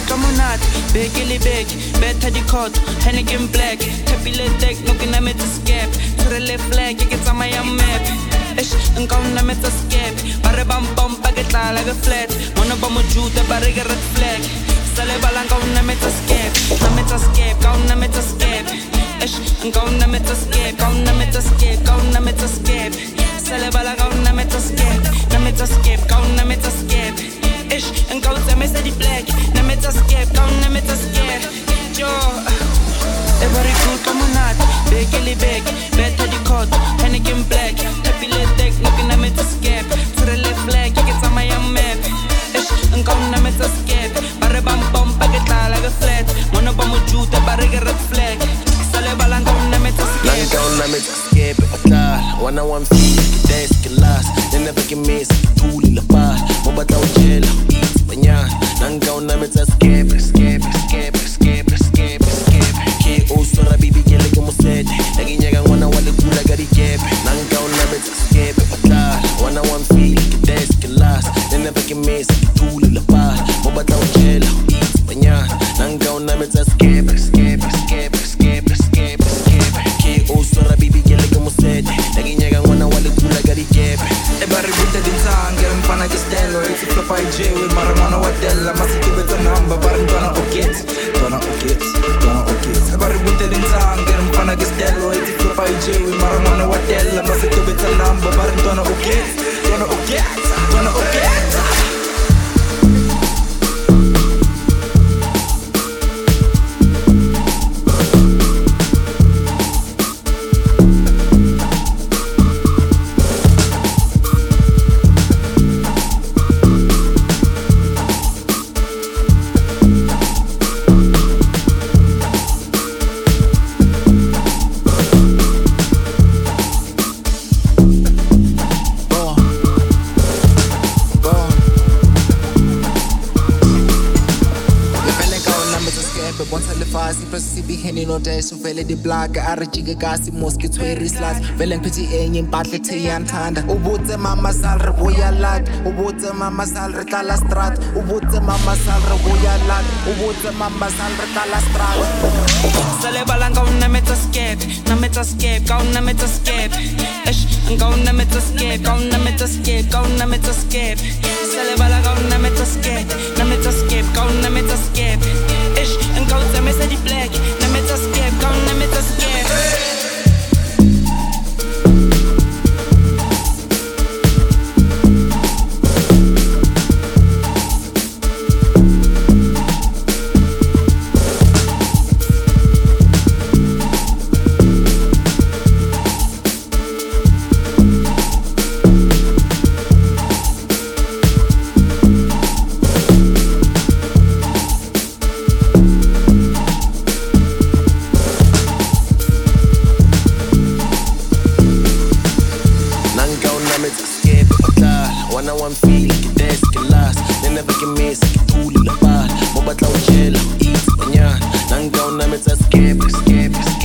ikutlwa monate beke le beke betha dikhoto Heineken black thapile deck no ke nametsa skep tshwere flag ke tsamaya map nka o nametsa skep ba re bampompa ke tla like a flat mona ba mojuda ba re ke red flag sale bala nka o nametsa skep ka o nametsa skep nka o nametsa skep ka o nametsa skep ka o nametsa skep sale bala ka o nametsa skep ka o nametsa skep nka o tsamesa di black nametsa skep ka o nametsa skep yo every good come on out beke le beke betha dikhoto Heineken black thapile deck no ke nametsa skep tshwere flag ke tsamaya map nka o nametsa skep ba re bampompa ke tla like a flat mona ba mojuda ba re ke red flag sale bala nka o nametsa skep batla wana wa mfiki desk last never ke miss tuli la ba mo batla o jela banya nka o nametsa skep ke o sora bibi ke le ke mosete ya ke nyaka ngwana wa lekula ka dikepe nka o nametsa skep batla wana wa mfiki desk last never ke miss tuli la ba mo batla o jela banya nka o nametsa skep ke o sora bibi ke le ke mosete ya ke nyaka ngwana wa lekula ka dikepe Every winter din sangre mfana ke stelo it's flop I jewe mara mwana wa della masitibe to number bar ndona okets Every winter din sangre mfana ke stelo it's flop I jewe mara mwana wa della masitibe to number bar ndona okets no dash vele di black arjike kasi moski tweri slat vele ngithi enye impathle the yanthanda ubutse mama salre boya lat ubutse mama salre kala strat ubutse mama salre boya lat ubutse mama salre kala strat sale bala nka o nametsa skep ka o nametsa skep nka o nametsa skep ka o nametsa skep ka o nametsa skep sale bala ka o nametsa skep ka o nametsa skep nka o tsamesa di black nametsa skep ka o nametsa skep wana wa mfili ke desk last never ke miss tuli la ba mo batla o jela banya nka o nametsa skep